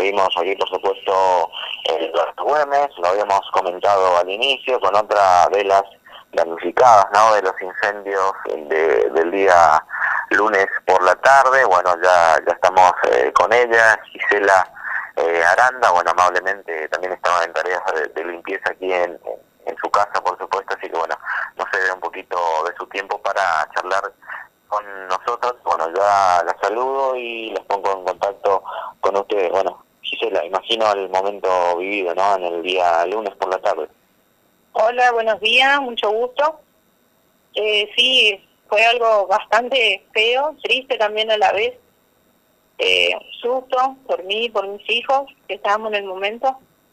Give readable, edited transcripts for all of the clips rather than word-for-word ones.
pudimos aquí, por supuesto, Los Güemes, lo habíamos comentado al inicio, con otras de las damnificadas, ¿no?, de los incendios del día lunes por la tarde. Bueno, ya estamos con ella, Gisela Aranda. Bueno, amablemente también estaba en tareas de limpieza aquí en su casa, por supuesto, así que bueno, no se dé un poquito de su tiempo para charlar con nosotros. Bueno, ya la saludo y los pongo en contacto con ustedes. Bueno, Gisela, imagino el momento vivido, ¿no?, en el día lunes por la tarde. Hola, buenos días, mucho gusto. Sí, fue algo bastante feo, triste también a la vez. Susto por mí, por mis hijos, que estábamos en el momento.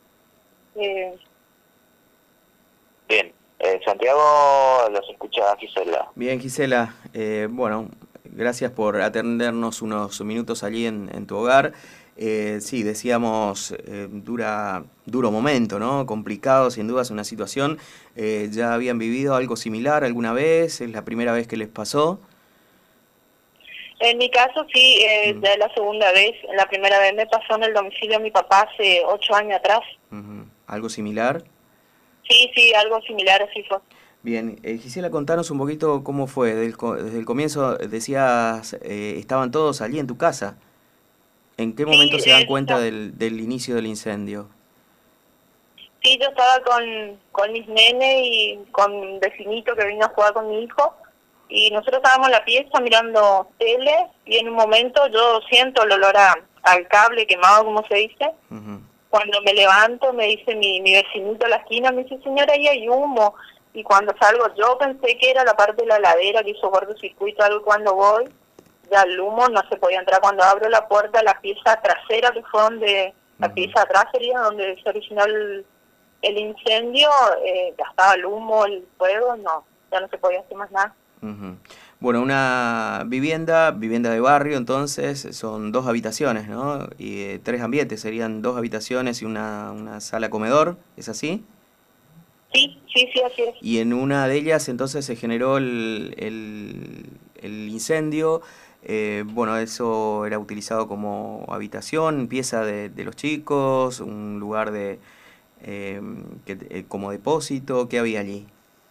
Bien, Santiago, los escucha Gisela. Bien, Gisela, bueno, gracias por atendernos unos minutos allí en tu hogar. Sí, decíamos, duro momento, ¿no? Complicado, sin duda, es una situación. ¿Ya habían vivido algo similar alguna vez? ¿Es la primera vez que les pasó? En mi caso sí, ya es la segunda vez. La primera vez me pasó en el domicilio de mi papá hace 8 años atrás. ¿Algo similar? Sí, algo similar así fue. Bien, Gisela, contanos un poquito cómo fue. Desde el comienzo decías, estaban todos allí en tu casa. ¿En qué momento Sí, se dan cuenta del inicio del incendio? sí, yo estaba con mis nenes y con un vecinito que vino a jugar con mi hijo. Y nosotros estábamos en la pieza mirando tele y en un momento yo siento el olor al cable quemado, como se dice. Cuando me levanto me dice mi vecinito a la esquina, me dice, señora, ahí hay humo. Y cuando salgo yo pensé que era la parte de la ladera que hizo cortocircuito, algo. Cuando voy, ya el humo no se podía entrar. Cuando abro la puerta, la pieza trasera, que fue donde, la pieza atrás sería donde se originó el incendio, ya estaba el humo, el fuego, no, ya no se podía hacer más nada. Bueno, una vivienda de barrio, entonces, son 2 habitaciones, ¿no? Y 3 ambientes, serían 2 habitaciones y una sala comedor, ¿es así? Sí, así es. Y en una de ellas, entonces, se generó el incendio. Bueno, eso era utilizado como habitación, pieza de los chicos, un lugar como depósito. ¿Qué había allí?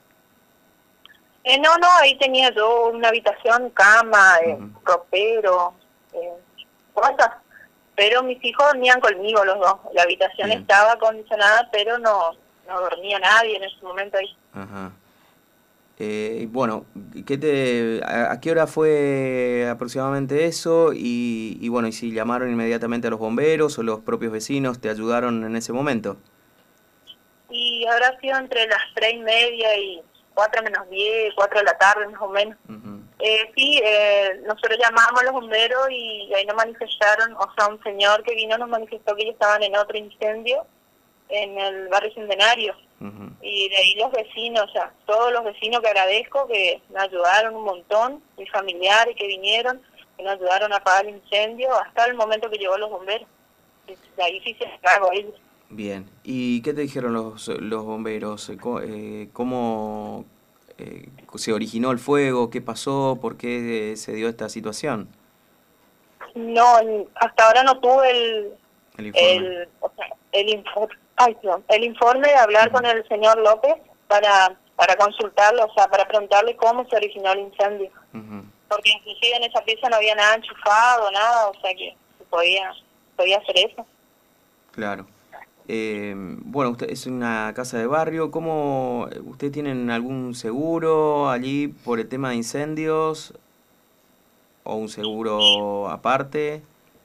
No, ahí tenía yo una habitación, cama, ropero, cosas. Pero mis hijos dormían conmigo los dos. La habitación Bien. estaba acondicionada, pero no dormía nadie en ese momento ahí. Ajá. Bueno, ¿a qué hora fue aproximadamente eso? Y bueno, ¿y si llamaron inmediatamente a los bomberos o los propios vecinos te ayudaron en ese momento? Y habrá sido entre las 3:30 y 4 menos 10, 4 de la tarde más o menos. Sí, nosotros llamamos a los bomberos y ahí nos manifestaron, o sea, un señor que vino nos manifestó que ellos estaban en otro incendio en el barrio Centenario. Y de ahí los vecinos, o sea, todos los vecinos que agradezco, que me ayudaron un montón, mis familiares que vinieron, que nos ayudaron a apagar el incendio hasta el momento que llegó los bomberos. De ahí sí se encargó ellos. Bien. ¿Y qué te dijeron los bomberos? ¿Cómo se originó el fuego? ¿Qué pasó? ¿Por qué se dio esta situación? No, hasta ahora no tuve El informe. el informe de hablar con el señor López para consultarlo, o sea, para preguntarle cómo se originó el incendio. Porque inclusive en esa pieza no había nada enchufado, nada, o sea que se podía hacer eso. Claro. Bueno, usted es una casa de barrio. ¿Cómo usted tienen algún seguro allí por el tema de incendios o un seguro aparte?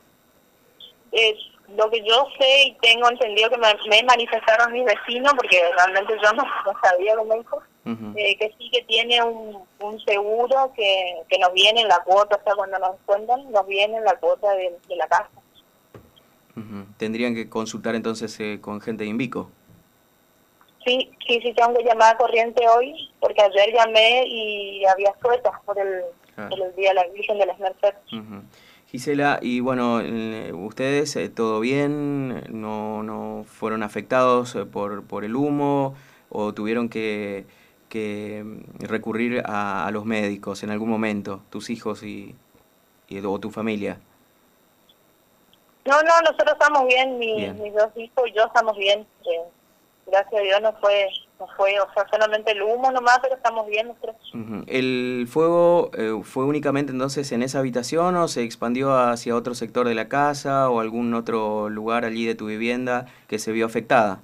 Lo que yo sé y tengo entendido que me manifestaron mis vecinos, porque realmente yo no sabía cómo dijo, que sí que tiene un seguro que nos viene en la cuota, o sea, cuando nos cuentan, nos viene en la cuota de la casa. Tendrían que consultar entonces con gente de Invico. Sí, tengo que llamar a corriente hoy, porque ayer llamé y había sueltas por el Día de la Virgen de las Mercedes. Gisela, y bueno, ustedes, ¿todo bien? ¿No fueron afectados por el humo o tuvieron que recurrir a los médicos en algún momento, tus hijos o tu familia? No, no, nosotros estamos bien, Bien. mis dos hijos y yo estamos bien. Gracias a Dios no fue, o sea, solamente el humo nomás, pero estamos bien nosotros. Ujú. ¿El fuego fue únicamente entonces en esa habitación o se expandió hacia otro sector de la casa o algún otro lugar allí de tu vivienda que se vio afectada?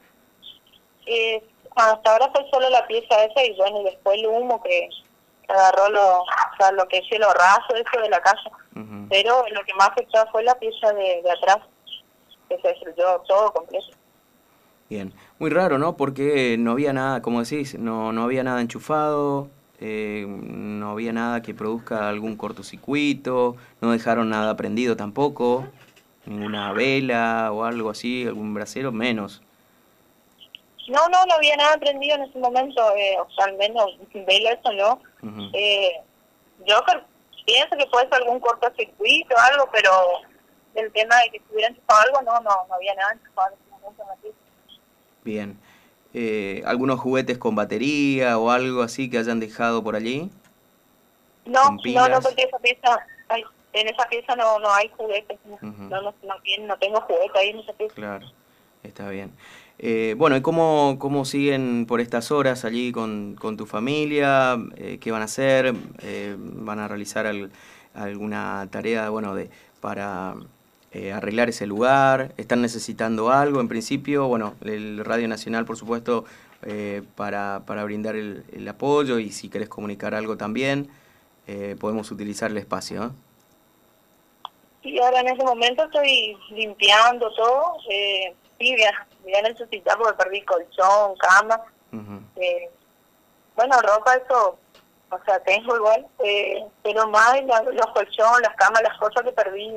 Hasta ahora fue solo la pieza esa y bueno, y después el humo que agarró o sea, lo que es cielo raso, eso de la casa. Ujú. Pero lo que más afectó fue la pieza de atrás, que se destruyó todo completo. Bien, muy raro, ¿no? Porque no había nada, como decís, no había nada enchufado, no había nada que produzca algún cortocircuito, no dejaron nada prendido tampoco, ninguna vela o algo así, algún brasero, menos. No, no, no había nada prendido en ese momento, o sea, al menos vela eso no. Ujú. Eh, pienso que puede ser algún cortocircuito o algo, pero el tema de que estuviera enchufado algo, no había nada enchufado en ese momento en la pieza. Bien. ¿Algunos juguetes con batería o algo así que hayan dejado por allí? No, ¿Con no, pilas? porque esa pieza, en esa pieza no hay juguetes, Ujú. no tengo juguete ahí en esa pieza. Claro, está bien. Bueno, ¿y cómo siguen por estas horas allí con tu familia? ¿Qué van a hacer? ¿Van a realizar alguna tarea, bueno, para arreglar ese lugar? ¿Están necesitando algo? En principio, bueno, el Radio Nacional, por supuesto, para brindar el apoyo y si querés comunicar algo también, podemos utilizar el espacio, ¿eh? Y ahora en ese momento estoy limpiando todo, sí, voy a necesitar porque perdí colchón, cama, Ujú. eh, bueno, ropa, eso, o sea, tengo igual, pero más los colchones, las camas, las cosas que perdí,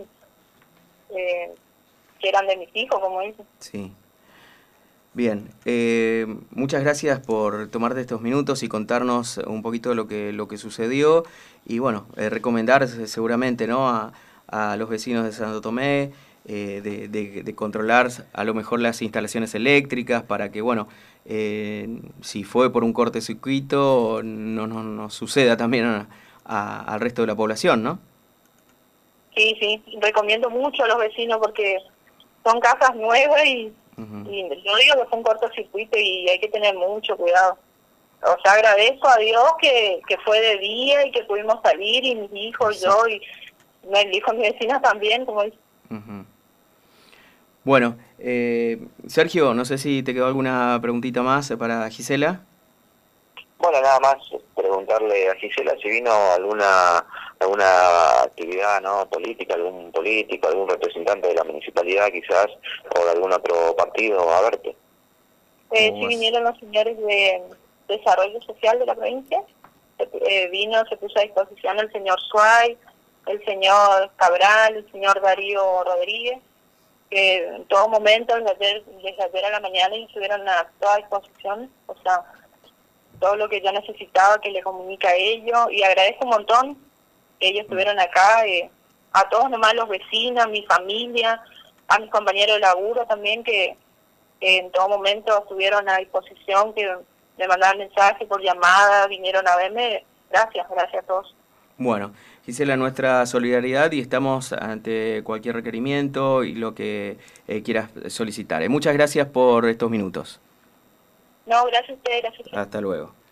que eran de mis hijos, como dicen. Sí. Bien, muchas gracias por tomarte estos minutos y contarnos un poquito de lo que sucedió y bueno, recomendar seguramente, ¿no? a los vecinos de Santo Tomé de controlar a lo mejor las instalaciones eléctricas para que, bueno, si fue por un cortocircuito no suceda también al resto de la población, ¿no? Sí, sí, recomiendo mucho a los vecinos porque son casas nuevas Ujú. y yo digo que fue un cortocircuito y hay que tener mucho cuidado. O sea, agradezco a Dios que fue de día y que pudimos salir y mis hijos, yo Exacto. y el hijo de mi vecina también, como dice. Ujú. Bueno, Sergio, no sé si te quedó alguna preguntita más para Gisela. Bueno, nada más preguntarle a Gisela si vino alguna actividad no política, algún político, algún representante de la municipalidad quizás, o de algún otro partido a verte. Sí vinieron los señores de Desarrollo Social de la provincia, se puso a disposición el señor Suárez, el señor Cabral, el señor Darío Rodríguez, que en todo momento, desde ayer a la mañana, y estuvieron a toda disposición, o sea, todo lo que yo necesitaba que le comunique a ellos, y agradezco un montón que ellos estuvieron acá, a todos nomás los vecinos, a mi familia, a mis compañeros de laburo también, que en todo momento estuvieron a disposición, que me mandaban mensajes por llamada, vinieron a verme. Gracias a todos. Bueno, Gisela, nuestra solidaridad y estamos ante cualquier requerimiento y lo que quieras solicitar. Muchas gracias por estos minutos. No, gracias a ustedes, gracias a ustedes. Hasta luego.